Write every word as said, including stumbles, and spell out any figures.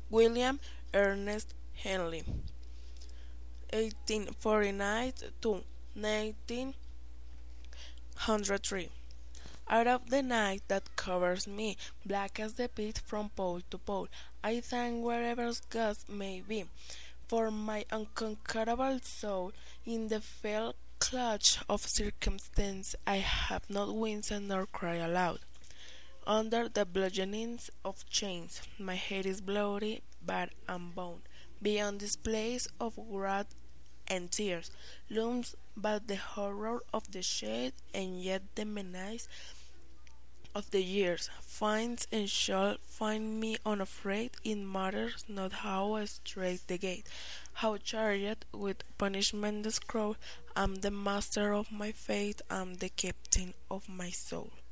William Ernest Henley, eighteen forty-nine to nineteen oh three. Out of the night that covers me, black as the pit from pole to pole, I thank wherever gods may be, for my unconquerable soul. In the fell clutch of circumstance, I have not winced nor cried aloud. Under the bludgeonings of chains, my head is bloody, but unbound. Beyond this place of wrath and tears looms but the horror of the shade, and yet the menace of the years finds and shall find me unafraid. It matters not how strait the gate, how charged with punishment the scroll. I'm the master of my fate, I'm the captain of my soul.